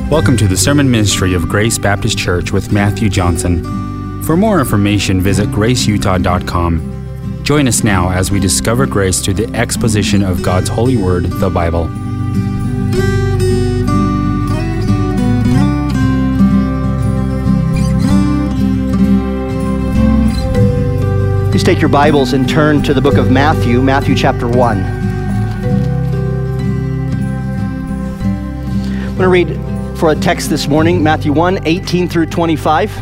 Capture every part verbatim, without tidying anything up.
Welcome to the sermon ministry of Grace Baptist Church with Matthew Johnson. For more information, visit grace utah dot com. Join us now as we discover grace through the exposition of God's holy word, the Bible. Please take your Bibles and turn to the book of Matthew, Matthew chapter one. I'm going to read for a text this morning, Matthew one, eighteen through twenty-five.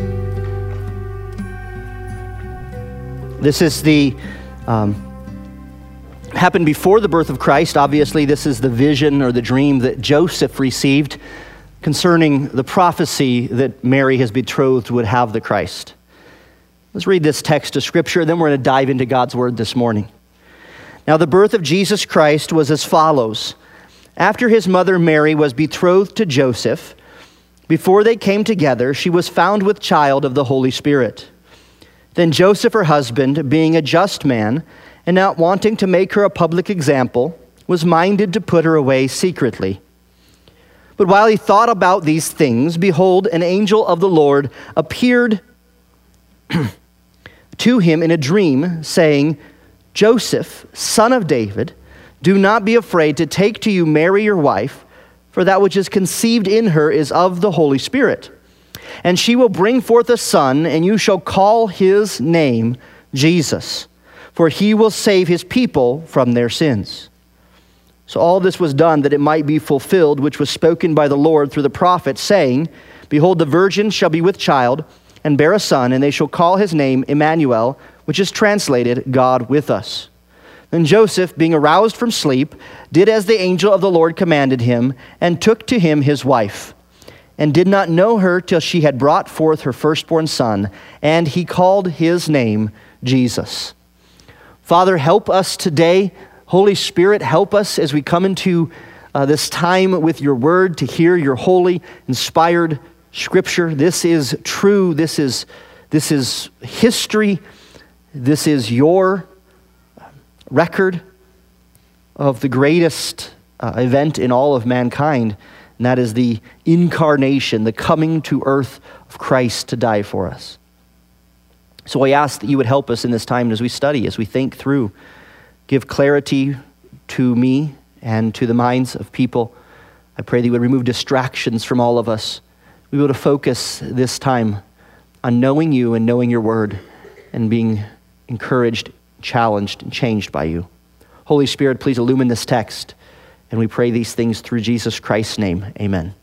This is the, um, happened before the birth of Christ. Obviously, this is the vision or the dream that Joseph received concerning the prophecy that Mary, his betrothed, would have the Christ. Let's read this text of Scripture, then we're going to dive into God's Word this morning. Now, the birth of Jesus Christ was as follows. After his mother Mary was betrothed to Joseph, before they came together, she was found with child of the Holy Spirit. Then Joseph, her husband, being a just man, and not wanting to make her a public example, was minded to put her away secretly. But while he thought about these things, behold, an angel of the Lord appeared to him in a dream, saying, Joseph, son of David, do not be afraid to take to you Mary your wife, for that which is conceived in her is of the Holy Spirit. And she will bring forth a son, and you shall call his name Jesus, for he will save his people from their sins. So all this was done that it might be fulfilled, which was spoken by the Lord through the prophet, saying, Behold, the virgin shall be with child, and bear a son, and they shall call his name Emmanuel, which is translated, God with us. Then Joseph, being aroused from sleep, did as the angel of the Lord commanded him, and took to him his wife, and did not know her till she had brought forth her firstborn son, and he called his name Jesus. Father, help us today. Holy Spirit, help us as we come into uh, this time with your word to hear your holy, inspired Scripture. This is true. This is, this is history. This is your record of the greatest uh, event in all of mankind, and that is the incarnation, the coming to earth of Christ to die for us. So I ask that you would help us in this time as we study, as we think through. Give clarity to me and to the minds of people. I pray that you would remove distractions from all of us. We will to focus this time on knowing you and knowing your word and being encouraged, challenged, and changed by you. Holy Spirit, please illumine this text, and we pray these things through Jesus Christ's name. Amen.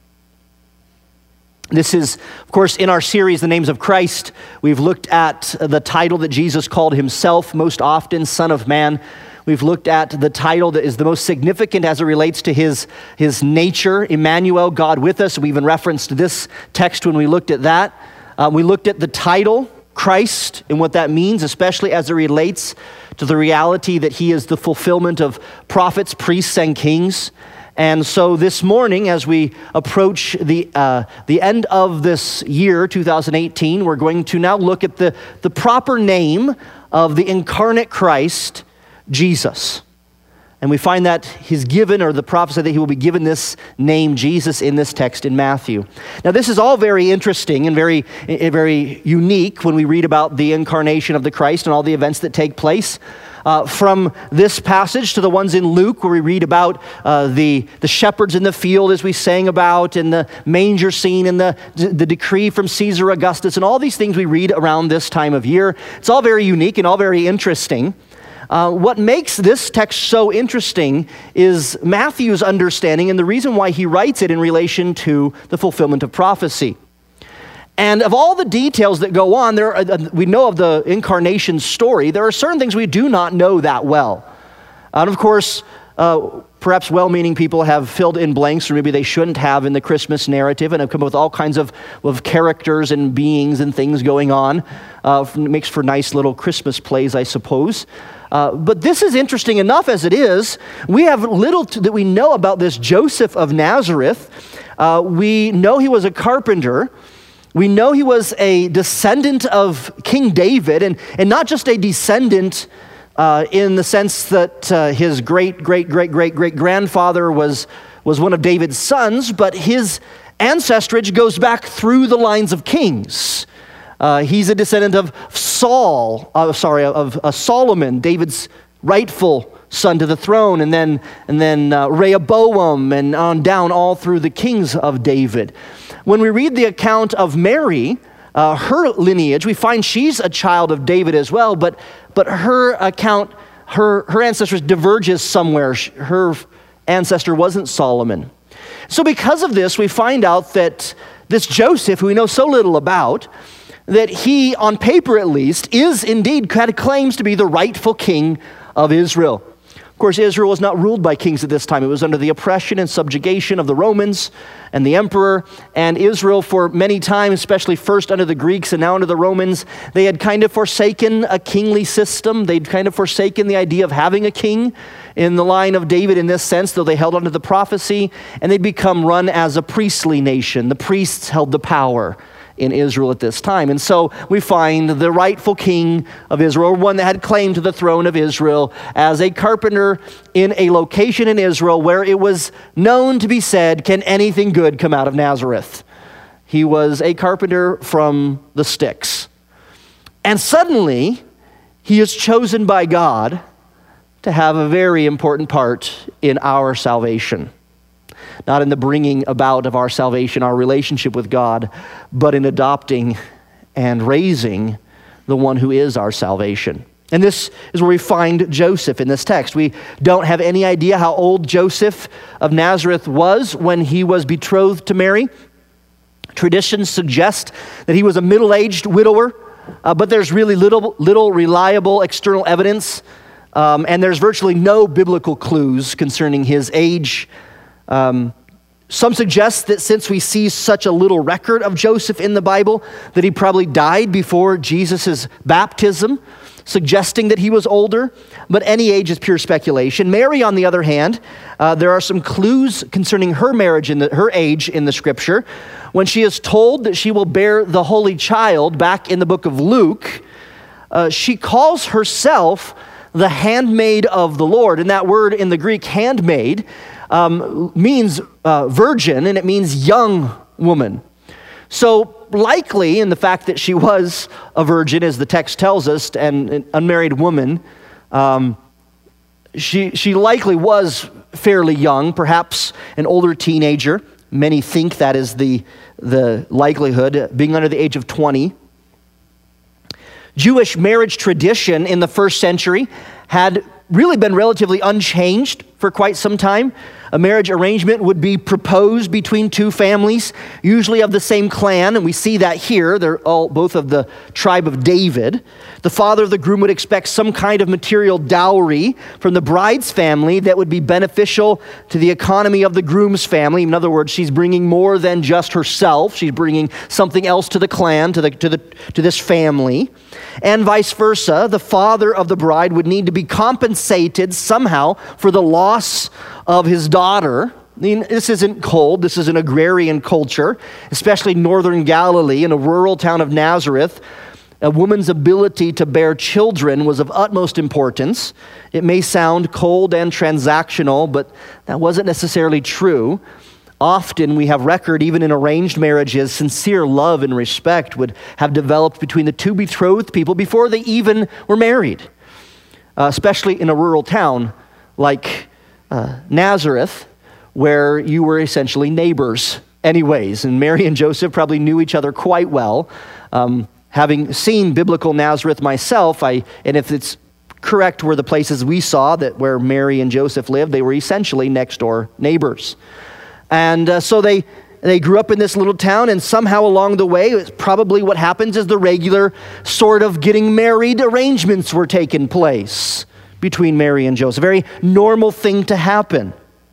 This is, of course, in our series, The Names of Christ. We've looked at the title that Jesus called himself most often, Son of Man. We've looked at the title that is the most significant as it relates to his, his nature, Emmanuel, God with us. We even referenced this text when we looked at that. Uh, we looked at the title, Christ, and what that means, especially as it relates to the reality that he is the fulfillment of prophets, priests, and kings. And so this morning, as we approach the uh, the end of this year, two thousand eighteen, we're going to now look at the, the proper name of the incarnate Christ, Jesus. And we find that he's given, or the prophecy that he will be given this name, Jesus, in this text in Matthew. Now, this is all very interesting and very, very unique when we read about the incarnation of the Christ and all the events that take place. Uh, from this passage to the ones in Luke, where we read about uh, the, the shepherds in the field, as we sang about, and the manger scene, and the, the decree from Caesar Augustus, and all these things we read around this time of year. It's all very unique and all very interesting. Uh, what makes this text so interesting is Matthew's understanding and the reason why he writes it in relation to the fulfillment of prophecy. And of all the details that go on, there are, we know of the incarnation story, there are certain things we do not know that well. And of course, uh, perhaps well-meaning people have filled in blanks, or maybe they shouldn't have, in the Christmas narrative, and have come up with all kinds of, of characters and beings and things going on. Uh, it makes for nice little Christmas plays, I suppose. Uh, but this is interesting enough as it is. We have little to, that we know about this Joseph of Nazareth. Uh, we know he was a carpenter. We know he was a descendant of King David, and, and not just a descendant uh, in the sense that uh, his great, great, great, great, great grandfather was was one of David's sons, but his ancestrage goes back through the lines of kings. Uh, he's a descendant of Saul, uh, sorry, of uh, Solomon, David's rightful son to the throne, and then and then uh, Rehoboam, and on down all through the kings of David. When we read the account of Mary, uh, her lineage, we find she's a child of David as well, but but her account, her her ancestry diverges somewhere. Her ancestor wasn't Solomon. So because of this, we find out that this Joseph, who we know so little about, that he, on paper at least, is indeed, had claims to be the rightful king of Israel. Of course, Israel was not ruled by kings at this time. It was under the oppression and subjugation of the Romans and the emperor. And Israel, for many times, especially first under the Greeks and now under the Romans, they had kind of forsaken a kingly system. They'd kind of forsaken the idea of having a king in the line of David in this sense, though they held onto the prophecy. And they'd become run as a priestly nation. The priests held the power in Israel at this time. And so we find the rightful king of Israel, one that had claim to the throne of Israel, as a carpenter in a location in Israel where it was known to be said, can anything good come out of Nazareth? He was a carpenter from the sticks. And suddenly, he is chosen by God to have a very important part in our salvation. Not in the bringing about of our salvation, our relationship with God, but in adopting and raising the one who is our salvation. And this is where we find Joseph in this text. We don't have any idea how old Joseph of Nazareth was when he was betrothed to Mary. Traditions suggest that he was a middle-aged widower, uh, but there's really little, little reliable external evidence, um, and there's virtually no biblical clues concerning his age. Um, some suggest that since we see such a little record of Joseph in the Bible, that he probably died before Jesus' baptism, suggesting that he was older, but any age is pure speculation. Mary, on the other hand, uh, there are some clues concerning her marriage and her age in the scripture. When she is told that she will bear the Holy Child, back in the book of Luke, uh, she calls herself the handmaid of the Lord. And that word in the Greek, handmaid, Um, means uh, virgin, and it means young woman. So likely in the fact that she was a virgin, as the text tells us, and an unmarried woman, um, she, she likely was fairly young, perhaps an older teenager. Many think that is the, the likelihood, being under the age of twenty. Jewish marriage tradition in the first century had really been relatively unchanged for quite some time. A marriage arrangement would be proposed between two families, usually of the same clan, and we see that here. They're all both of the tribe of David. The father of the groom would expect some kind of material dowry from the bride's family that would be beneficial to the economy of the groom's family. In other words, she's bringing more than just herself. She's bringing something else to the clan, to the to the to this family. And vice versa, the father of the bride would need to be compensated somehow for the loss of his daughter. I mean, this isn't cold. This is an agrarian culture, especially northern Galilee, in a rural town of Nazareth. A woman's ability to bear children was of utmost importance. It may sound cold and transactional, but that wasn't necessarily true. Often we have record, even in arranged marriages, sincere love and respect would have developed between the two betrothed people before they even were married, uh, especially in a rural town like uh, Nazareth, where you were essentially neighbors anyways. And Mary and Joseph probably knew each other quite well. Um, having seen biblical Nazareth myself, I and if it's correct were the places we saw that where Mary and Joseph lived, they were essentially next door neighbors. And uh, so they they grew up in this little town, and somehow along the way, it's probably what happens is the regular sort of getting married arrangements were taking place between Mary and Joseph. A very normal thing to happen.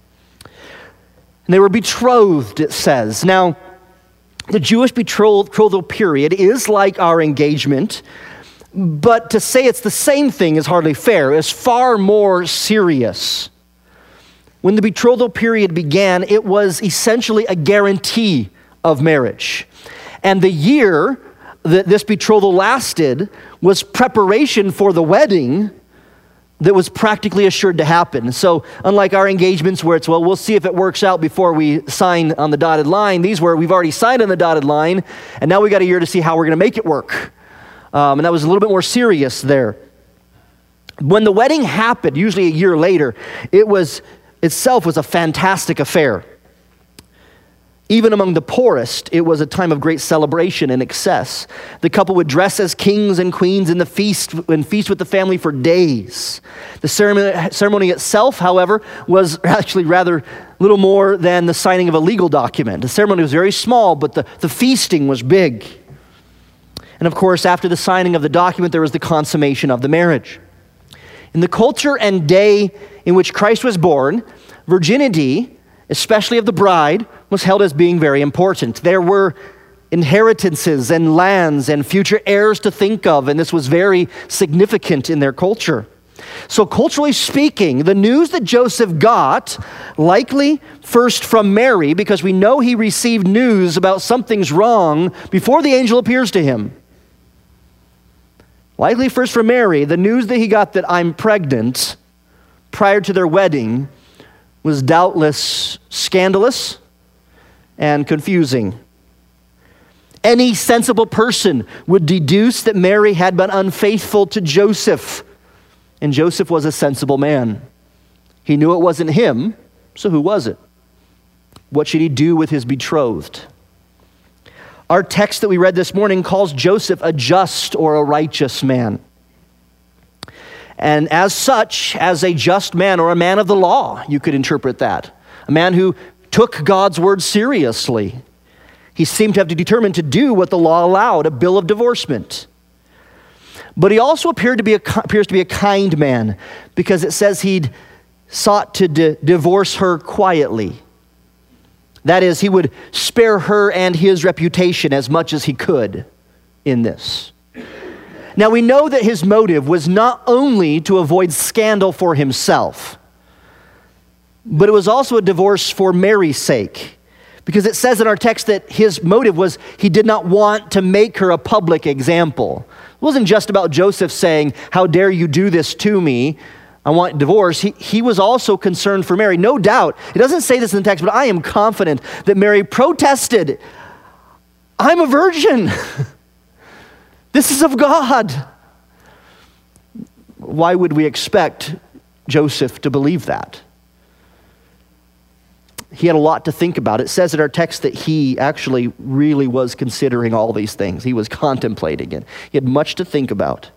And they were betrothed, it says. Now, the Jewish betrothal period is like our engagement, but to say it's the same thing is hardly fair. It's far more serious. When the betrothal period began, it was essentially a guarantee of marriage. And the year that this betrothal lasted was preparation for the wedding that was practically assured to happen. So unlike our engagements where it's, well, we'll see if it works out before we sign on the dotted line, these were, we've already signed on the dotted line, and now we got a year to see how we're going to make it work. Um, and that was a little bit more serious there. When the wedding happened, usually a year later, it was itself was a fantastic affair. Even among the poorest, it was a time of great celebration and excess. The couple would dress as kings and queens in the feast and feast with the family for days. The ceremony, ceremony itself, however, was actually rather little more than the signing of a legal document. The ceremony was very small, but the, the feasting was big. And of course, after the signing of the document, there was the consummation of the marriage. In the culture and day in which Christ was born, virginity, especially of the bride, was held as being very important. There were inheritances and lands and future heirs to think of, and this was very significant in their culture. So culturally speaking, the news that Joseph got, likely first from Mary, because we know he received news about something's wrong before the angel appears to him. Likely first from Mary, the news that he got that I'm pregnant prior to their wedding was doubtless scandalous and confusing. Any sensible person would deduce that Mary had been unfaithful to Joseph, and Joseph was a sensible man. He knew it wasn't him, so who was it? What should he do with his betrothed? Our text that we read this morning calls Joseph a just or a righteous man. And as such, as a just man or a man of the law, you could interpret that. A man who took God's word seriously. He seemed to have determined to do what the law allowed, a bill of divorcement. But he also appeared to be a, appears to be a kind man, because it says he'd sought to di- divorce her quietly. That is, he would spare her and his reputation as much as he could in this. Now we know that his motive was not only to avoid scandal for himself, but it was also a divorce for Mary's sake. Because it says in our text that his motive was he did not want to make her a public example. It wasn't just about Joseph saying, how dare you do this to me? I want divorce. He, he was also concerned for Mary. No doubt. It doesn't say this in the text, but I am confident that Mary protested, I'm a virgin. This is of God. Why would we expect Joseph to believe that? He had a lot to think about. It says in our text that he actually really was considering all these things. He was contemplating it. He had much to think about.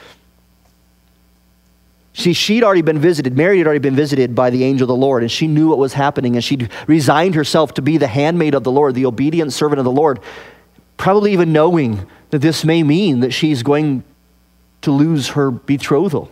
See, she'd already been visited. Mary had already been visited by the angel of the Lord, and she knew what was happening, and she'd resigned herself to be the handmaid of the Lord, the obedient servant of the Lord, probably even knowing that this may mean that she's going to lose her betrothal.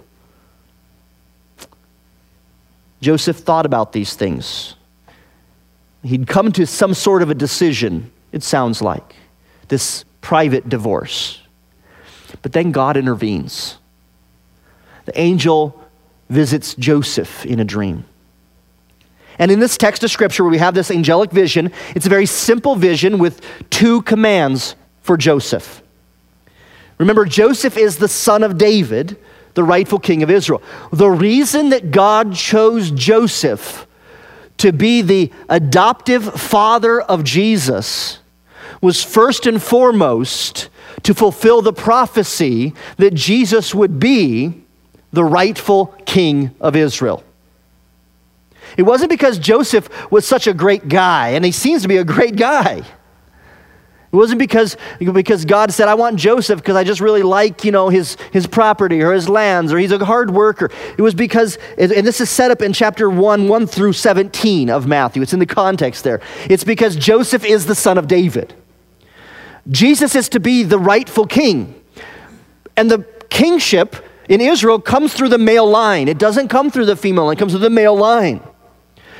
Joseph thought about these things. He'd come to some sort of a decision, it sounds like, this private divorce. But then God intervenes. The angel visits Joseph in a dream. And in this text of Scripture where we have this angelic vision, it's a very simple vision with two commands for Joseph. Remember, Joseph is the son of David, the rightful king of Israel. The reason that God chose Joseph to be the adoptive father of Jesus was first and foremost to fulfill the prophecy that Jesus would be the rightful king of Israel. It wasn't because Joseph was such a great guy, and he seems to be a great guy. It wasn't because, because God said, I want Joseph because I just really like, you know, his, his property or his lands, or he's a hard worker. It was because, and this is set up in chapter one, one through seventeen of Matthew. It's in the context there. It's because Joseph is the son of David. Jesus is to be the rightful king. And the kingship in Israel comes through the male line. It doesn't come through the female line. It comes through the male line.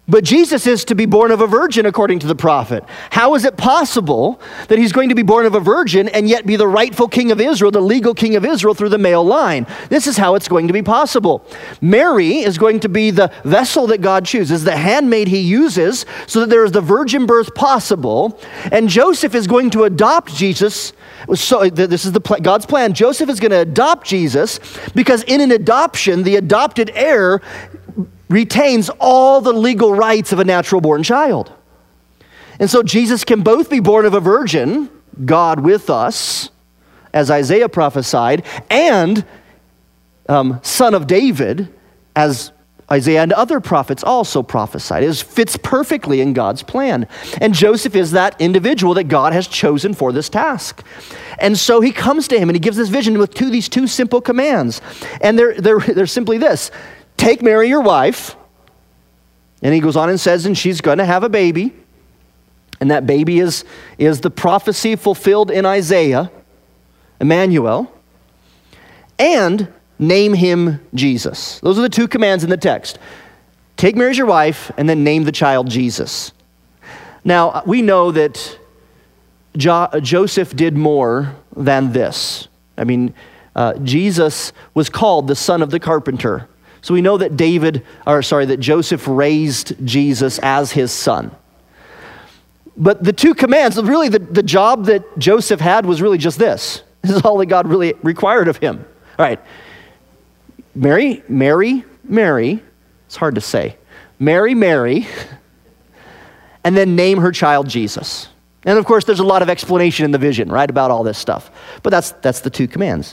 But Jesus is to be born of a virgin according to the prophet. How is it possible that he's going to be born of a virgin and yet be the rightful king of Israel, the legal king of Israel through the male line? This is how it's going to be possible. Mary is going to be the vessel that God chooses, the handmaid he uses so that there is the virgin birth possible. And Joseph is going to adopt Jesus. So this is the God's plan. Joseph is going to adopt Jesus because in an adoption, the adopted heir retains all the legal rights of a natural-born child. And so Jesus can both be born of a virgin, God with us, as Isaiah prophesied, and um, son of David, as Isaiah and other prophets also prophesied. It fits perfectly in God's plan. And Joseph is that individual that God has chosen for this task. And so he comes to him and he gives this vision with two, these two simple commands. And they're, they're, they're simply this: take Mary, your wife. And he goes on and says, and she's going to have a baby. And that baby is, is the prophecy fulfilled in Isaiah, Emmanuel. And name him Jesus. Those are the two commands in the text. Take Mary as your wife, and then name the child Jesus. Now, we know that Jo- Joseph did more than this. I mean, uh, Jesus was called the son of the carpenter. So we know that David, or sorry, that Joseph raised Jesus as his son. But the two commands, really the, the job that Joseph had was really just this. This is all that God really required of him. All right. Mary, Mary, Mary, it's hard to say. Mary, Mary, and then name her child Jesus. And of course, there's a lot of explanation in the vision, right, about all this stuff. But that's that's the two commands.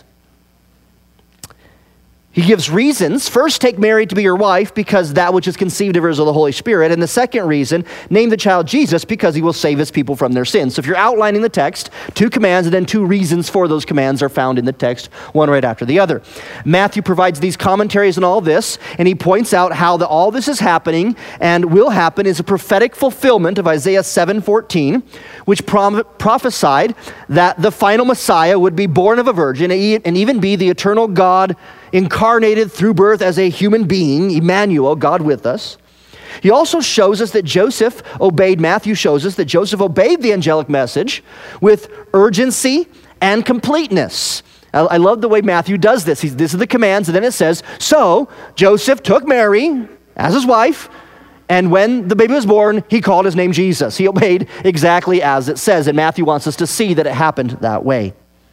He gives reasons. First, take Mary to be your wife because that which is conceived of her is of the Holy Spirit. And the second reason, name the child Jesus because he will save his people from their sins. So if you're outlining the text, two commands and then two reasons for those commands are found in the text, one right after the other. Matthew provides these commentaries on all this, and he points out how the, all this is happening and will happen is a prophetic fulfillment of Isaiah seven fourteen, which prom- prophesied that the final Messiah would be born of a virgin and even be the eternal God incarnated through birth as a human being, Emmanuel, God with us. He also shows us that Joseph obeyed, Matthew shows us that Joseph obeyed the angelic message with urgency and completeness. I, I love the way Matthew does this. He's, this is the commands, and then it says, so Joseph took Mary as his wife, and when the baby was born, he called his name Jesus. He obeyed exactly as it says, and Matthew wants us to see that it happened that way.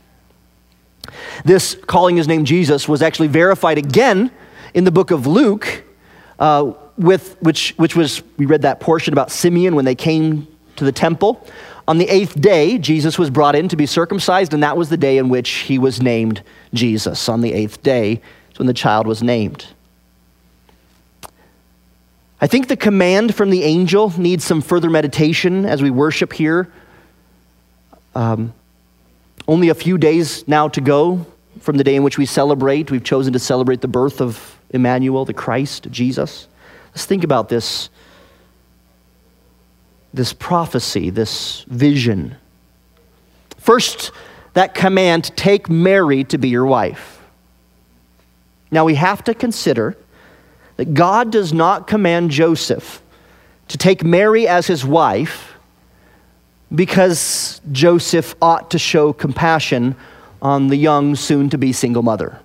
This calling his name Jesus was actually verified again in the book of Luke, uh, with which which was, we read that portion about Simeon when they came to the temple. On the eighth day, Jesus was brought in to be circumcised, and that was the day in which he was named Jesus. On the eighth day is when the child was named. I think the command from the angel needs some further meditation as we worship here. Um, Only a few days now to go from the day in which we celebrate. We've chosen to celebrate the birth of Emmanuel, the Christ, Jesus. Let's think about this, this prophecy, this vision. First, that command, take Mary to be your wife. Now we have to consider that God does not command Joseph to take Mary as his wife because Joseph ought to show compassion on the young, soon-to-be single mother.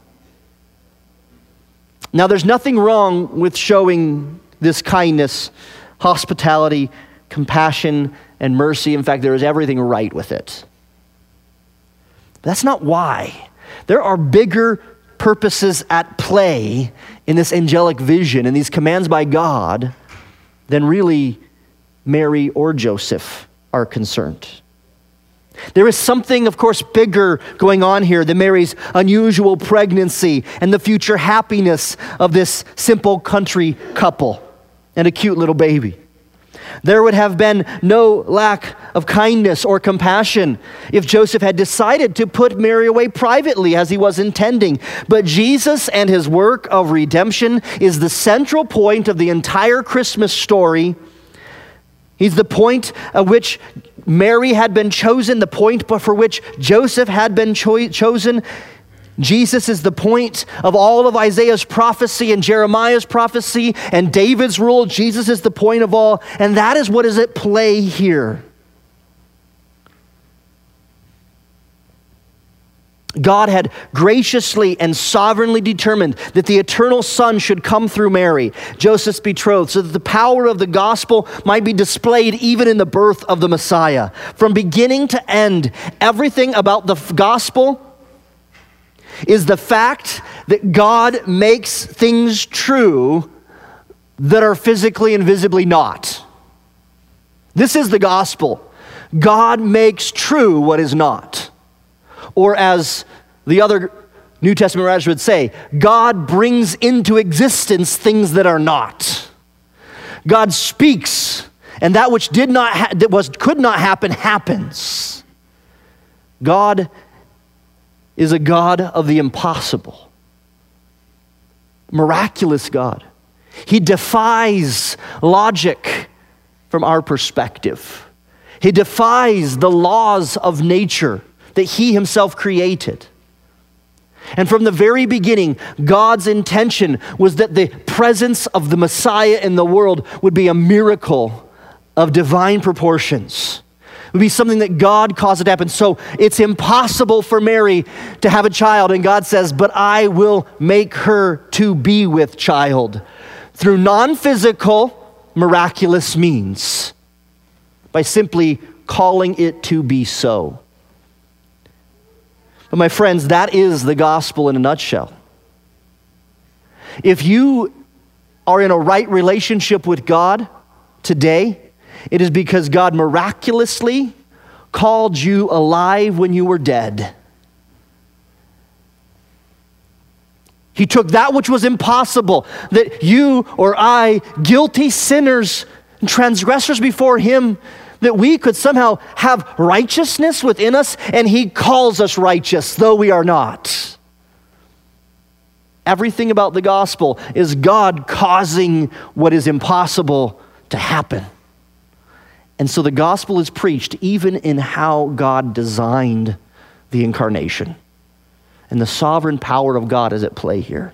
Now, there's nothing wrong with showing this kindness, hospitality, compassion, and mercy. In fact, there is everything right with it. But that's not why. There are bigger purposes at play in this angelic vision and these commands by God than really Mary or Joseph are concerned. There is something, of course, bigger going on here than Mary's unusual pregnancy and the future happiness of this simple country couple and a cute little baby. There would have been no lack of kindness or compassion if Joseph had decided to put Mary away privately as he was intending. But Jesus and his work of redemption is the central point of the entire Christmas story. He's the point at which Mary had been chosen, the point for which Joseph had been cho- chosen. Jesus is the point of all of Isaiah's prophecy and Jeremiah's prophecy and David's rule. Jesus is the point of all, and that is what is at play here. God had graciously and sovereignly determined that the eternal Son should come through Mary, Joseph's betrothed, so that the power of the gospel might be displayed even in the birth of the Messiah. From beginning to end, everything about the gospel is the fact that God makes things true that are physically and visibly not. This is the gospel. God makes true what is not. Or as the other New Testament writers would say, God brings into existence things that are not. God speaks, and that which did not ha- that was could not happen happens. God is a God of the impossible. Miraculous God. He defies logic from our perspective. He defies the laws of nature that he himself created. And from the very beginning, God's intention was that the presence of the Messiah in the world would be a miracle of divine proportions. It would be something that God caused it to happen. So it's impossible for Mary to have a child, and God says, but I will make her to be with child through non-physical, miraculous means, by simply calling it to be so. But my friends, that is the gospel in a nutshell. If you are in a right relationship with God today, it is because God miraculously called you alive when you were dead. He took that which was impossible, that you or I, guilty sinners and transgressors before him, that we could somehow have righteousness within us, and he calls us righteous, though we are not. Everything about the gospel is God causing what is impossible to happen. And so the gospel is preached even in how God designed the incarnation. And the sovereign power of God is at play here.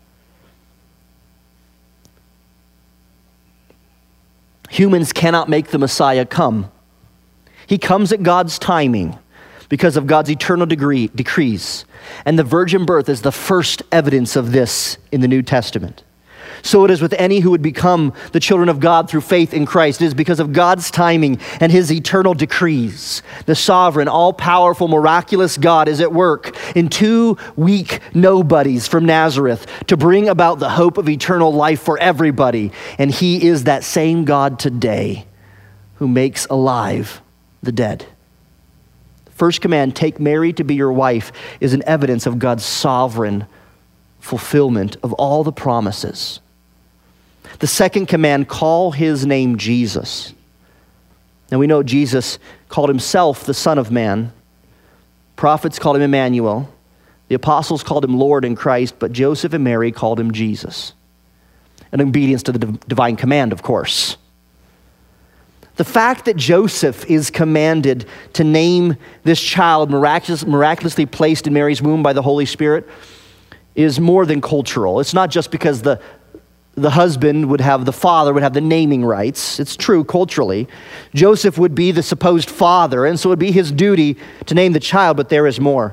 Humans cannot make the Messiah come. He comes at God's timing because of God's eternal degree, decrees. And the virgin birth is the first evidence of this in the New Testament. So it is with any who would become the children of God through faith in Christ. It is because of God's timing and his eternal decrees. The sovereign, all-powerful, miraculous God is at work in two weak nobodies from Nazareth to bring about the hope of eternal life for everybody. And he is that same God today who makes alive the dead. The first command, take Mary to be your wife, is an evidence of God's sovereign fulfillment of all the promises. The second command, call his name Jesus. Now we know Jesus called himself the Son of Man. Prophets called him Emmanuel. The apostles called him Lord and Christ, but Joseph and Mary called him Jesus. In obedience to the divine command, of course. The fact that Joseph is commanded to name this child miraculous, miraculously placed in Mary's womb by the Holy Spirit is more than cultural. It's not just because the the husband would have, the father would have the naming rights. It's true culturally. Joseph would be the supposed father, and so it would be his duty to name the child, but there is more.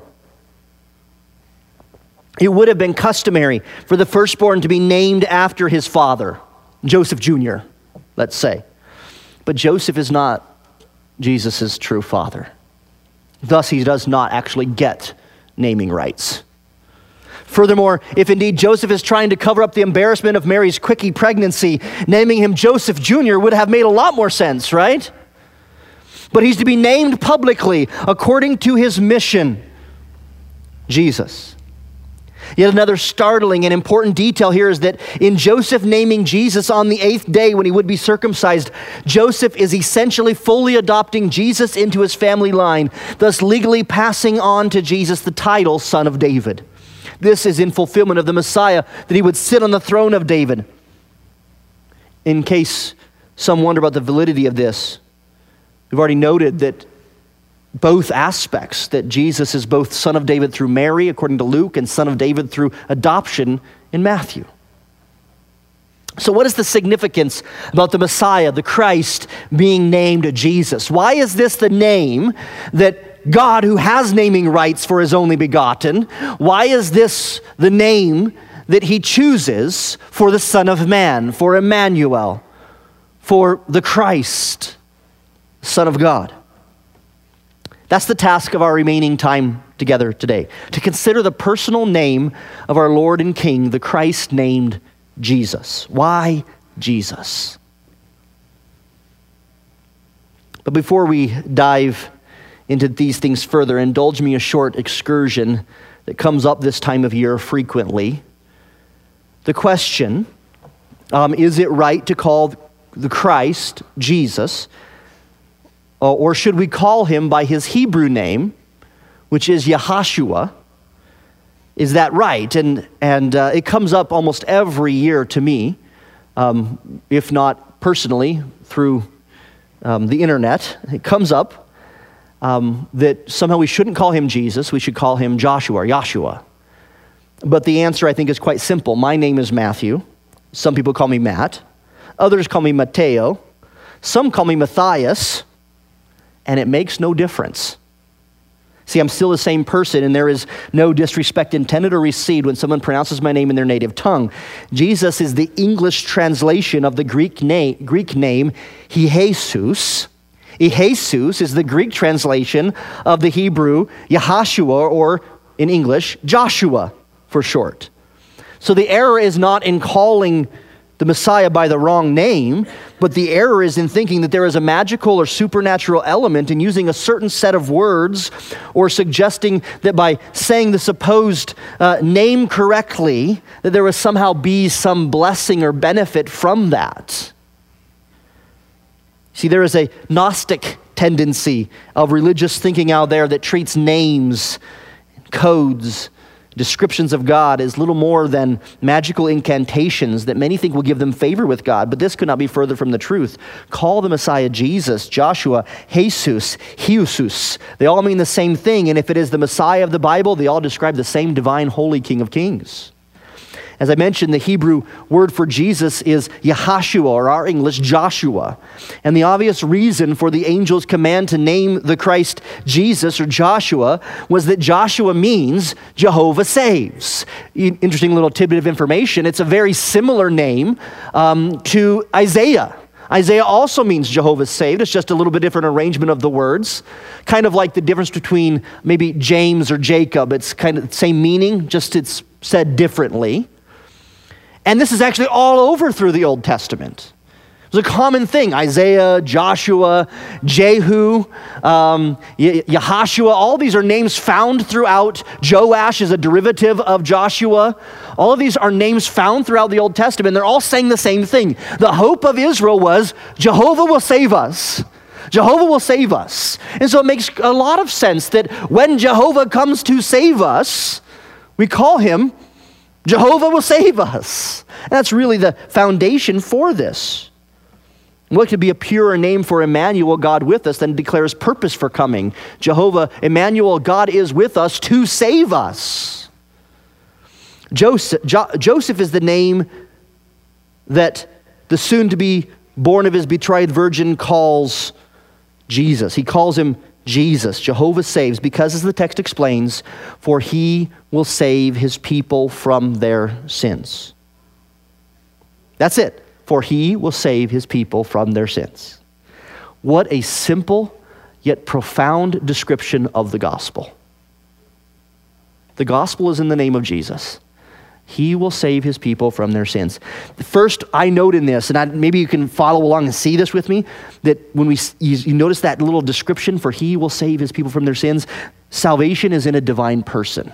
It would have been customary for the firstborn to be named after his father, Joseph Junior, let's say. But Joseph is not Jesus' true father. Thus, he does not actually get naming rights. Furthermore, if indeed Joseph is trying to cover up the embarrassment of Mary's quickie pregnancy, naming him Joseph Junior would have made a lot more sense, right? But he's to be named publicly according to his mission, Jesus. Yet another startling and important detail here is that in Joseph naming Jesus on the eighth day when he would be circumcised, Joseph is essentially fully adopting Jesus into his family line, thus legally passing on to Jesus the title Son of David. This is in fulfillment of the Messiah, that he would sit on the throne of David. In case some wonder about the validity of this, we've already noted that both aspects, that Jesus is both Son of David through Mary, according to Luke, and Son of David through adoption in Matthew. So what is the significance about the Messiah, the Christ, being named Jesus? Why is this the name that God, who has naming rights for his only begotten, why is this the name that he chooses for the Son of Man, for Emmanuel, for the Christ, Son of God? That's the task of our remaining time together today, to consider the personal name of our Lord and King, the Christ named Jesus. Why Jesus? But before we dive into these things further, indulge me a short excursion that comes up this time of year frequently. The question, um, is it right to call the Christ Jesus, uh, or should we call him by his Hebrew name, which is Yahashua? Is that right? And and uh, it comes up almost every year to me, um, if not personally, through um, the internet. It comes up um, that somehow we shouldn't call him Jesus, we should call him Joshua or Yahshua. But the answer, I think, is quite simple. My name is Matthew. Some people call me Matt. Others call me Mateo. Some call me Matthias. And it makes no difference. See, I'm still the same person, and there is no disrespect intended or received when someone pronounces my name in their native tongue. Jesus is the English translation of the Greek name, Greek name Jesus. Jesus is the Greek translation of the Hebrew Yahashua, or in English, Joshua for short. So the error is not in calling the Messiah by the wrong name, but the error is in thinking that there is a magical or supernatural element in using a certain set of words, or suggesting that by saying the supposed uh, name correctly, that there would somehow be some blessing or benefit from that. See, there is a Gnostic tendency of religious thinking out there that treats names, codes, descriptions of God as little more than magical incantations that many think will give them favor with God, but this could not be further from the truth. Call the Messiah Jesus, Joshua, Jesus, Heusus. They all mean the same thing, and if it is the Messiah of the Bible, they all describe the same divine, holy King of Kings. As I mentioned, the Hebrew word for Jesus is Yahashua, or our English, Joshua. And the obvious reason for the angel's command to name the Christ Jesus, or Joshua, was that Joshua means Jehovah saves. Interesting little tidbit of information. It's a very similar name um, to Isaiah. Isaiah also means Jehovah saved. It's just a little bit different arrangement of the words. Kind of like the difference between maybe James or Jacob. It's kind of the same meaning, just it's said differently. And this is actually all over through the Old Testament. It was a common thing. Isaiah, Joshua, Jehu, um, Yahashua, all these are names found throughout. Joash is a derivative of Joshua. All of these are names found throughout the Old Testament. They're all saying the same thing. The hope of Israel was Jehovah will save us. Jehovah will save us. And so it makes a lot of sense that when Jehovah comes to save us, we call him Jehovah will save us. And that's really the foundation for this. What could be a purer name for Emmanuel, God with us, than declares purpose for coming? Jehovah, Emmanuel, God is with us to save us. Joseph, jo- Joseph is the name that the soon-to-be born of his betrothed virgin calls Jesus. He calls him Jesus, Jehovah saves, because as the text explains, for he will save his people from their sins. That's it. For he will save his people from their sins. What a simple yet profound description of the gospel. The gospel is in the name of Jesus. He will save his people from their sins. First, I note in this, and I, maybe you can follow along and see this with me, that when we you, you notice that little description, for he will save his people from their sins, salvation is in a divine person.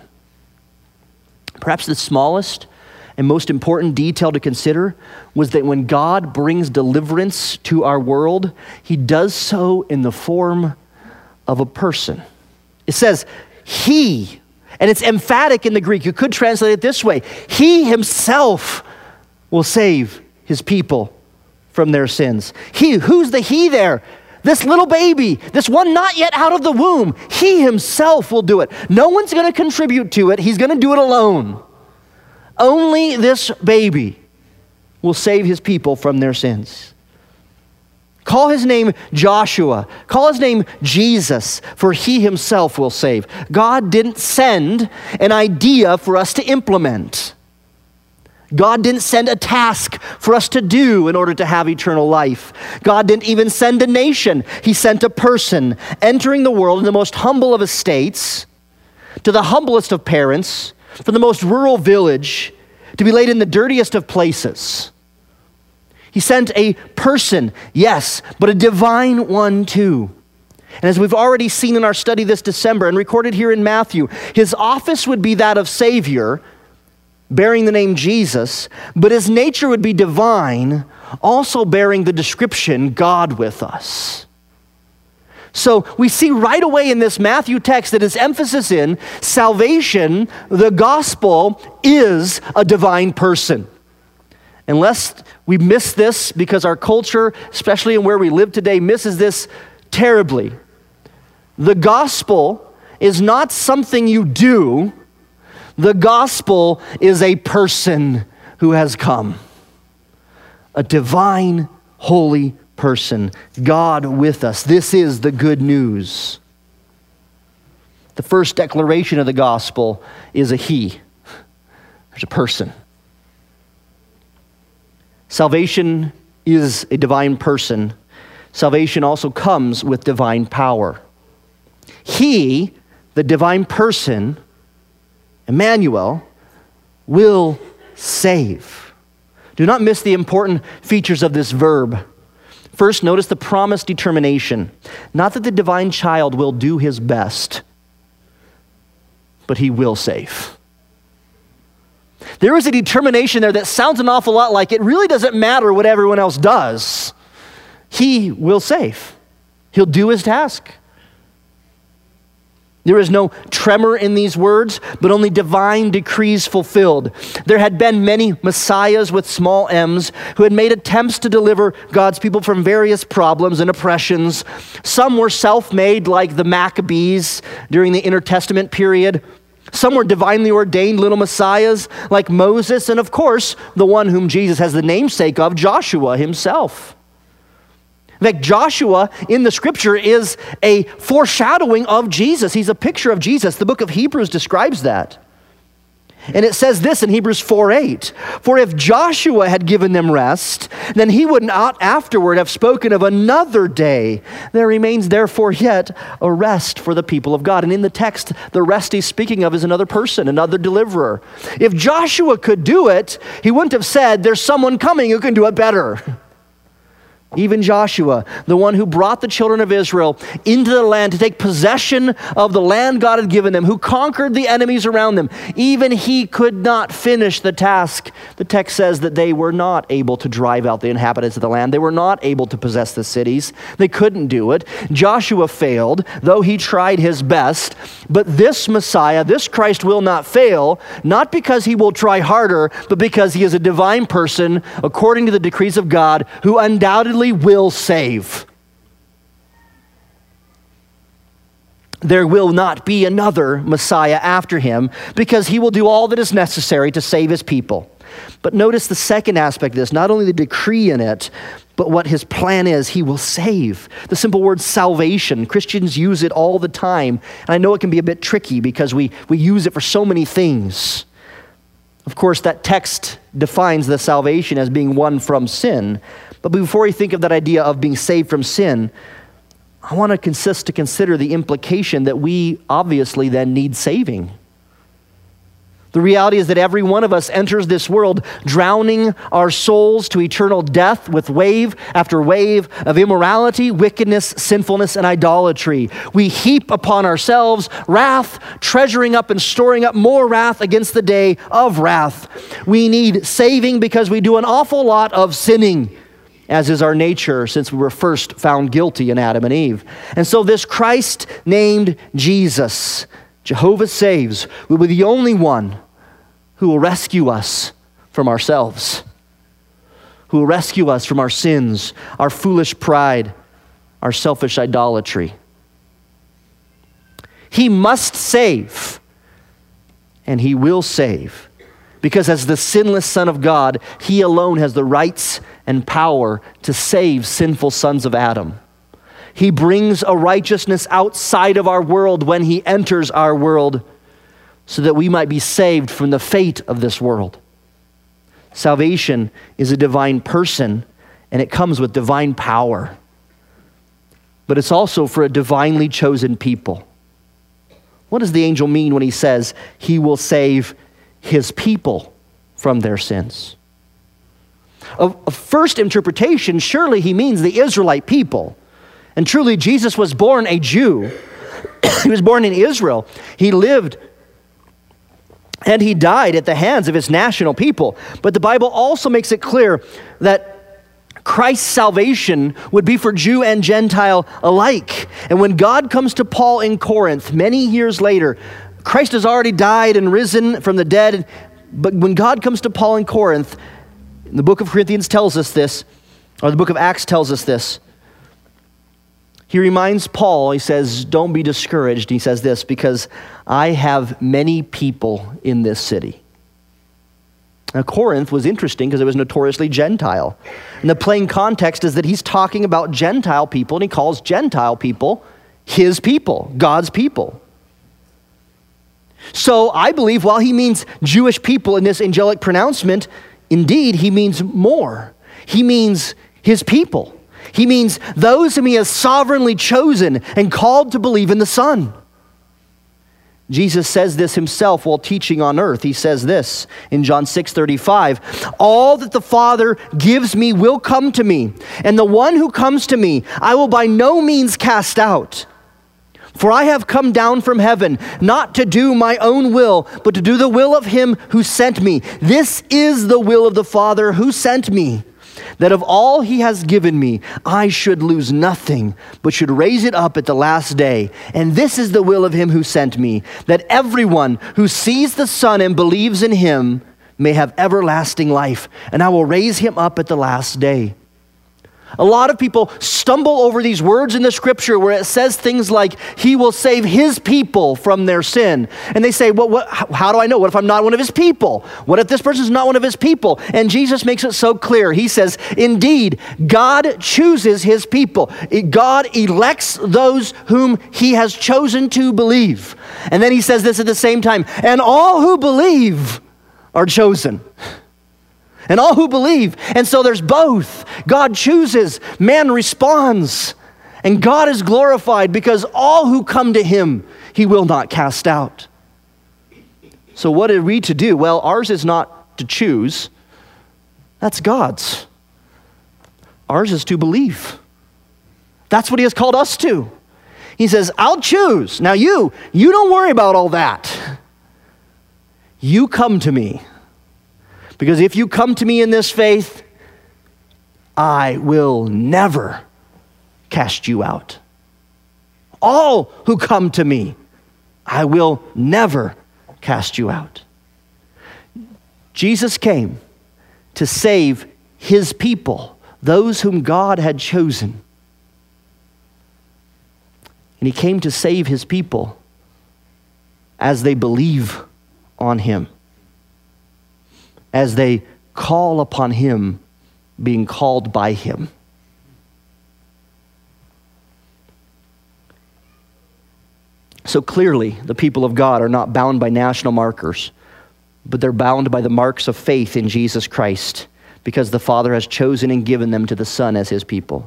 Perhaps the smallest and most important detail to consider was that when God brings deliverance to our world, he does so in the form of a person. It says, he. And it's emphatic in the Greek. You could translate it this way. He himself will save his people from their sins. He, who's the he there? This little baby, this one not yet out of the womb, he himself will do it. No one's going to contribute to it. He's going to do it alone. Only this baby will save his people from their sins. Call his name Joshua. Call his name Jesus, for he himself will save. God didn't send an idea for us to implement. God didn't send a task for us to do in order to have eternal life. God didn't even send a nation. He sent a person entering the world in the most humble of estates, to the humblest of parents, from the most rural village, to be laid in the dirtiest of places. He sent a person, yes, but a divine one too. And as we've already seen in our study this December and recorded here in Matthew, his office would be that of Savior, bearing the name Jesus, but his nature would be divine, also bearing the description, God with us. So we see right away in this Matthew text that his emphasis in salvation, the gospel, is a divine person. Unless we miss this because our culture, especially in where we live today, misses this terribly. The gospel is not something you do. The gospel is a person who has come. A divine, holy person. God with us. This is the good news. The first declaration of the gospel is a he. There's a person. Salvation is a divine person. Salvation also comes with divine power. He, the divine person, Emmanuel, will save. Do not miss the important features of this verb. First, notice the promised determination. Not that the divine child will do his best, but he will save. There is a determination there that sounds an awful lot like it really doesn't matter what everyone else does. He will save. He'll do his task. There is no tremor in these words, but only divine decrees fulfilled. There had been many messiahs with small m's who had made attempts to deliver God's people from various problems and oppressions. Some were self-made, like the Maccabees during the Intertestament period. Some were divinely ordained little messiahs, like Moses, and of course, the one whom Jesus has the namesake of, Joshua himself. In fact, Joshua in the scripture is a foreshadowing of Jesus. He's a picture of Jesus. The book of Hebrews describes that. And it says this in Hebrews four eight, "For if Joshua had given them rest, then he would not afterward have spoken of another day. There remains therefore yet a rest for the people of God." And in the text, the rest he's speaking of is another person, another deliverer. If Joshua could do it, he wouldn't have said, "There's someone coming who can do it better." Even Joshua, the one who brought the children of Israel into the land to take possession of the land God had given them, who conquered the enemies around them, even he could not finish the task. The text says that they were not able to drive out the inhabitants of the land. They were not able to possess the cities. They couldn't do it. Joshua failed, though he tried his best. But this Messiah, this Christ will not fail, not because he will try harder, but because he is a divine person, according to the decrees of God, who undoubtedly will save. There will not be another Messiah after him because he will do all that is necessary to save his people. But notice the second aspect of this, not only the decree in it, but what his plan is. He will save. The simple word salvation, Christians use it all the time. And I know it can be a bit tricky because we, we use it for so many things. Of course, that text defines the salvation as being one from sin. But before we think of that idea of being saved from sin, I want to consist to consider the implication that we obviously then need saving. The reality is that every one of us enters this world drowning our souls to eternal death with wave after wave of immorality, wickedness, sinfulness, and idolatry. We heap upon ourselves wrath, treasuring up and storing up more wrath against the day of wrath. We need saving because we do an awful lot of sinning, as is our nature since we were first found guilty in Adam and Eve. And so this Christ named Jesus, Jehovah Saves, will be the only one who will rescue us from ourselves, who will rescue us from our sins, our foolish pride, our selfish idolatry. He must save, and he will save, because as the sinless Son of God, he alone has the rights and power to save sinful sons of Adam. He brings a righteousness outside of our world when he enters our world, so that we might be saved from the fate of this world. Salvation is a divine person, and it comes with divine power. But it's also for a divinely chosen people. What does the angel mean when he says he will save his people from their sins? A, a first interpretation, surely he means the Israelite people. And truly, Jesus was born a Jew. He was born in Israel. He lived and he died at the hands of his national people. But the Bible also makes it clear that Christ's salvation would be for Jew and Gentile alike. And when God comes to Paul in Corinth many years later, Christ has already died and risen from the dead. But when God comes to Paul in Corinth, the book of Corinthians tells us this, or the book of Acts tells us this. He reminds Paul, he says, don't be discouraged. He says this, because I have many people in this city. Now, Corinth was interesting because it was notoriously Gentile. And the plain context is that he's talking about Gentile people, and he calls Gentile people his people, God's people. So I believe while he means Jewish people in this angelic pronouncement, indeed he means more. He means his people. He means those whom he has sovereignly chosen and called to believe in the Son. Jesus says this himself while teaching on earth. He says this in John six thirty-five, all that the Father gives me will come to me, and the one who comes to me I will by no means cast out. For I have come down from heaven, not to do my own will, but to do the will of him who sent me. This is the will of the Father who sent me, that of all he has given me, I should lose nothing, but should raise it up at the last day. And this is the will of him who sent me, that everyone who sees the Son and believes in him may have everlasting life, and I will raise him up at the last day. A lot of people stumble over these words in the scripture where it says things like, he will save his people from their sin. And they say, well, what, how do I know? What if I'm not one of his people? What if this person's not one of his people? And Jesus makes it so clear. He says, indeed, God chooses his people. God elects those whom he has chosen to believe. And then he says this at the same time, and all who believe are chosen. And all who believe. And so there's both. God chooses, man responds. And God is glorified because all who come to him, he will not cast out. So what are we to do? Well, ours is not to choose. That's God's. Ours is to believe. That's what he has called us to. He says, I'll choose. Now you, you don't worry about all that. You come to me. Because if you come to me in this faith, I will never cast you out. All who come to me, I will never cast you out. Jesus came to save his people, those whom God had chosen. And he came to save his people as they believe on him, as they call upon him, being called by him. So clearly, the people of God are not bound by national markers, but they're bound by the marks of faith in Jesus Christ, because the Father has chosen and given them to the Son as his people.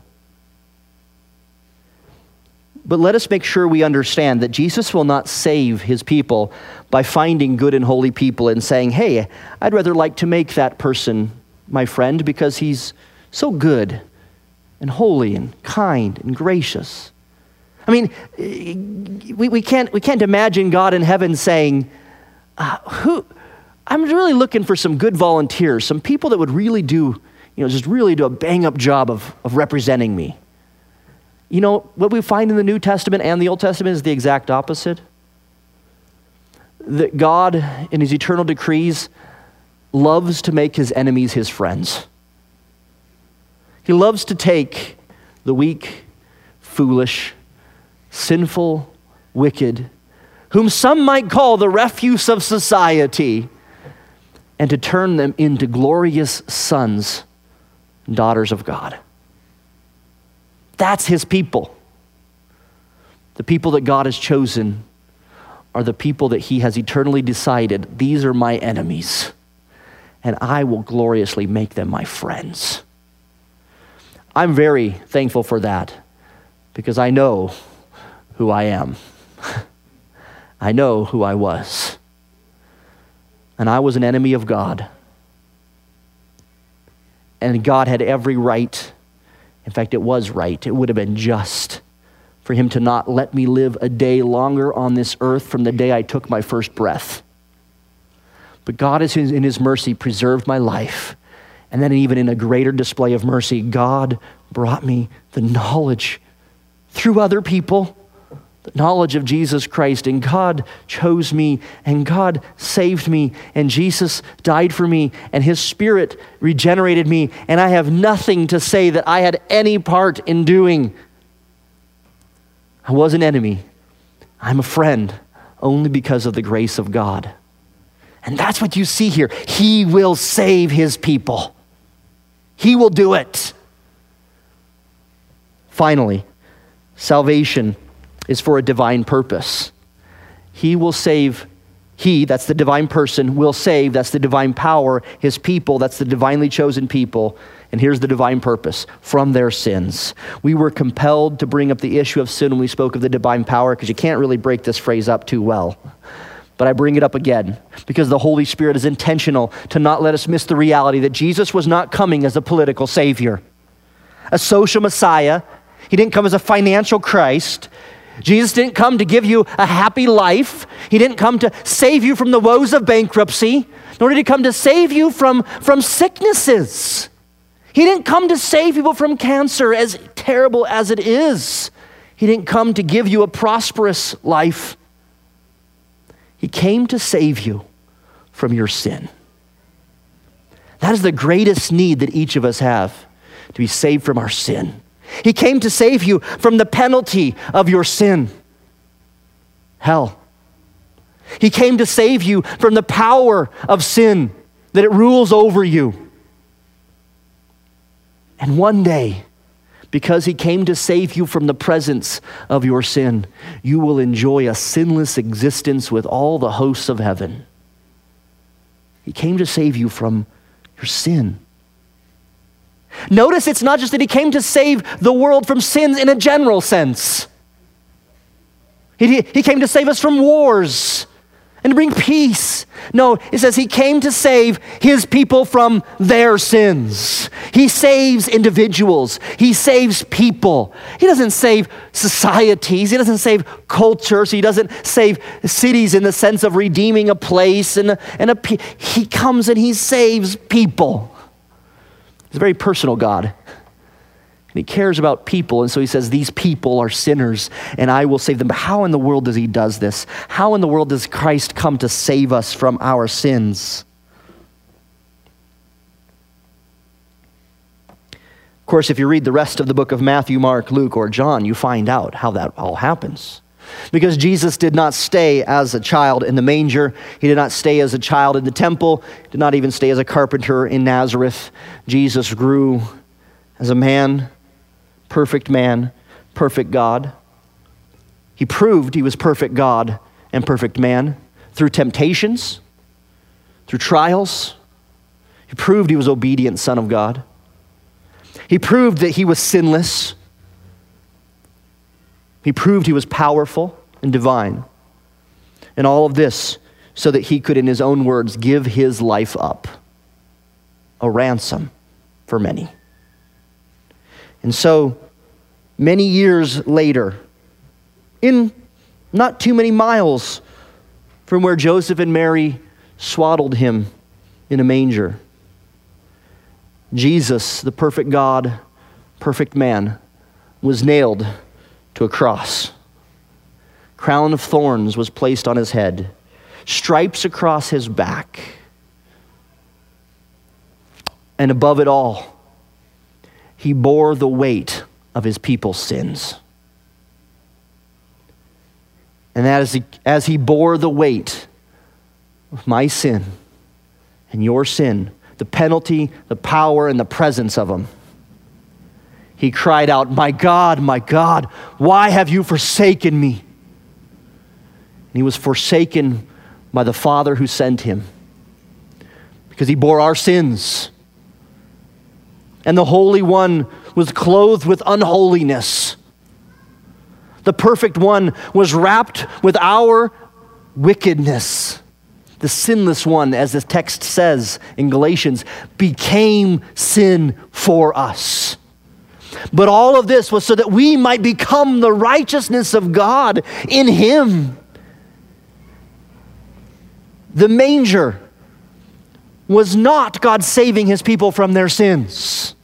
But let us make sure we understand that Jesus will not save his people by finding good and holy people and saying, hey, I'd rather like to make that person my friend because he's so good and holy and kind and gracious. I mean, we, we can't we can't imagine God in heaven saying, uh, who I'm really looking for some good volunteers, some people that would really do, you know, just really do a bang-up job of, of representing me. You know, what we find in the New Testament and the Old Testament is the exact opposite. That God, in his eternal decrees, loves to make his enemies his friends. He loves to take the weak, foolish, sinful, wicked, whom some might call the refuse of society, and to turn them into glorious sons and daughters of God. That's his people. The people that God has chosen are the people that he has eternally decided, these are my enemies, and I will gloriously make them my friends. I'm very thankful for that because I know who I am. I know who I was. And I was an enemy of God. And God had every right. In fact, it was right. It would have been just for him to not let me live a day longer on this earth from the day I took my first breath. But God is in his mercy preserved my life. And then even in a greater display of mercy, God brought me the knowledge through other people, the knowledge of Jesus Christ, and God chose me, and God saved me, and Jesus died for me, and his Spirit regenerated me, and I have nothing to say that I had any part in doing. I was an enemy. I'm a friend only because of the grace of God. And that's what you see here. He will save his people. He will do it. Finally, salvation is for a divine purpose. He will save, he, that's the divine person, will save, that's the divine power, his people, that's the divinely chosen people. And here's the divine purpose, from their sins. We were compelled to bring up the issue of sin when we spoke of the divine power, because you can't really break this phrase up too well. But I bring it up again because the Holy Spirit is intentional to not let us miss the reality that Jesus was not coming as a political savior, a social Messiah. He didn't come as a financial Christ. Jesus didn't come to give you a happy life. He didn't come to save you from the woes of bankruptcy, nor did he come to save you from, from sicknesses. He didn't come to save people from cancer, as terrible as it is. He didn't come to give you a prosperous life. He came to save you from your sin. That is the greatest need that each of us have, to be saved from our sin. He came to save you from the penalty of your sin, hell. He came to save you from the power of sin, that it rules over you. And one day, because he came to save you from the presence of your sin, you will enjoy a sinless existence with all the hosts of heaven. He came to save you from your sin. Notice it's not just that he came to save the world from sins in a general sense. He, he came to save us from wars and to bring peace. No, it says he came to save his people from their sins. He saves individuals. He saves people. He doesn't save societies. He doesn't save cultures. He doesn't save cities in the sense of redeeming a place. And a, and a, he comes and he saves people. He's a very personal God. And he cares about people, and so he says, these people are sinners, and I will save them. But how in the world does he do this? How in the world does Christ come to save us from our sins? Of course, if you read the rest of the book of Matthew, Mark, Luke, or John, you find out how that all happens. Because Jesus did not stay as a child in the manger. He did not stay as a child in the temple. He did not even stay as a carpenter in Nazareth. Jesus grew as a man, perfect man, perfect God. He proved he was perfect God and perfect man through temptations, through trials. He proved he was obedient Son of God. He proved that he was sinless. He proved he was powerful and divine. And all of this so that he could, in his own words, give his life up, a ransom for many. And so, many years later, in not too many miles from where Joseph and Mary swaddled him in a manger, Jesus, the perfect God, perfect man, was nailed to a cross. Crown of thorns was placed on his head, stripes across his back. And above it all, he bore the weight of his people's sins. And as he, as he bore the weight of my sin and your sin, the penalty, the power, and the presence of him, he cried out, "My God, my God, why have you forsaken me?" And he was forsaken by the Father who sent him, because he bore our sins. And the Holy One was clothed with unholiness. The Perfect One was wrapped with our wickedness. The Sinless One, as this text says in Galatians, became sin for us. But all of this was so that we might become the righteousness of God in him. The manger was not God saving his people from their sins.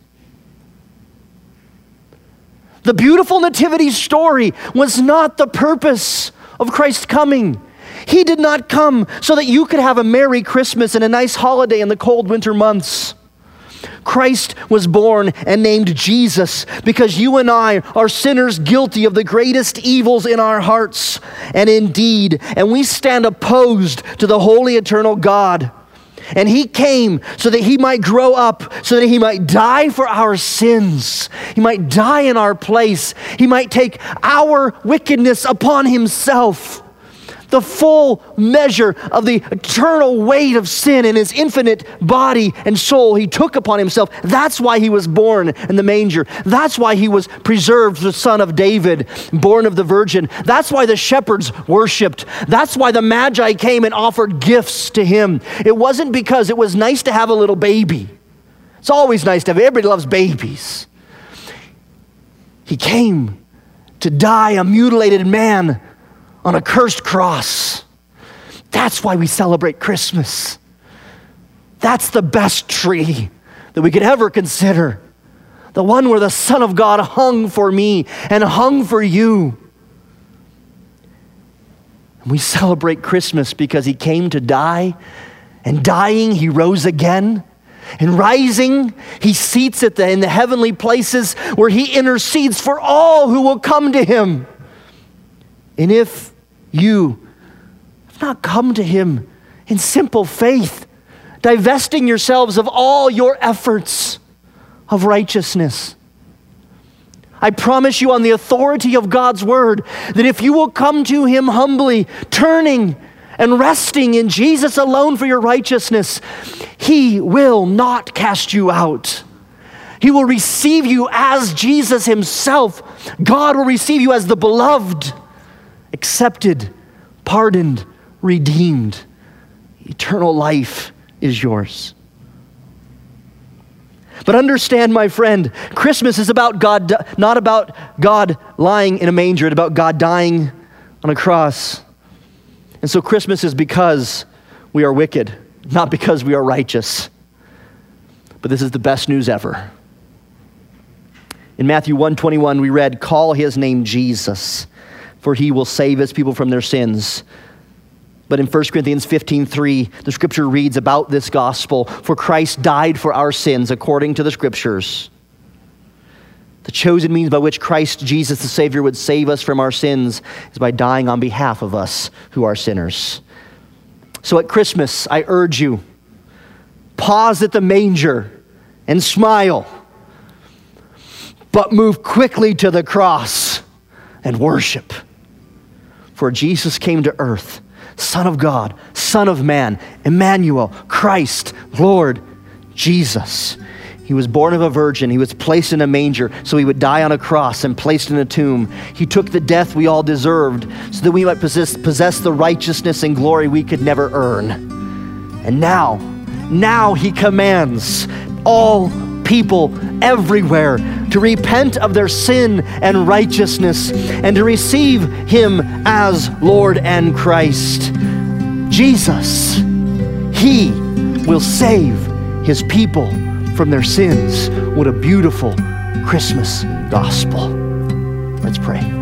The beautiful nativity story was not the purpose of Christ's coming. He did not come so that you could have a Merry Christmas and a nice holiday in the cold winter months. Christ was born and named Jesus because you and I are sinners guilty of the greatest evils in our hearts and in deed, and we stand opposed to the holy eternal God. And he came so that he might grow up, so that he might die for our sins. He might die in our place. He might take our wickedness upon himself. The full measure of the eternal weight of sin in his infinite body and soul he took upon himself. That's why he was born in the manger. That's why he was preserved, the son of David, born of the Virgin. That's why the shepherds worshiped. That's why the Magi came and offered gifts to him. It wasn't because it was nice to have a little baby. It's always nice to have, everybody loves babies. He came to die a mutilated man on a cursed cross. That's why we celebrate Christmas. That's the best tree that we could ever consider. The one where the Son of God hung for me and hung for you. And we celebrate Christmas because he came to die, and dying, he rose again. And rising, he seats at the, in the heavenly places where he intercedes for all who will come to him. And if you have not come to him in simple faith, divesting yourselves of all your efforts of righteousness, I promise you on the authority of God's word that if you will come to him humbly, turning and resting in Jesus alone for your righteousness, he will not cast you out. He will receive you as Jesus himself. God will receive you as the beloved, accepted, pardoned, redeemed. Eternal life is yours. But understand, my friend, Christmas is about God, not about God lying in a manger. It's about God dying on a cross. And so Christmas is because we are wicked, not because we are righteous. But this is the best news ever. In Matthew one twenty-one, we read, "Call his name Jesus, for he will save his people from their sins." But in First Corinthians fifteen three, the scripture reads about this gospel, "For Christ died for our sins according to the scriptures." The chosen means by which Christ Jesus the Savior would save us from our sins is by dying on behalf of us who are sinners. So at Christmas, I urge you, pause at the manger and smile, but move quickly to the cross and worship. For Jesus came to earth, Son of God, Son of Man, Emmanuel, Christ, Lord Jesus. He was born of a virgin. He was placed in a manger so he would die on a cross and placed in a tomb. He took the death we all deserved so that we might possess, possess the righteousness and glory we could never earn. And now, now he commands all people everywhere to repent of their sin and righteousness and to receive him as Lord and Christ. Jesus, he will save his people from their sins. What a beautiful Christmas gospel. Let's pray.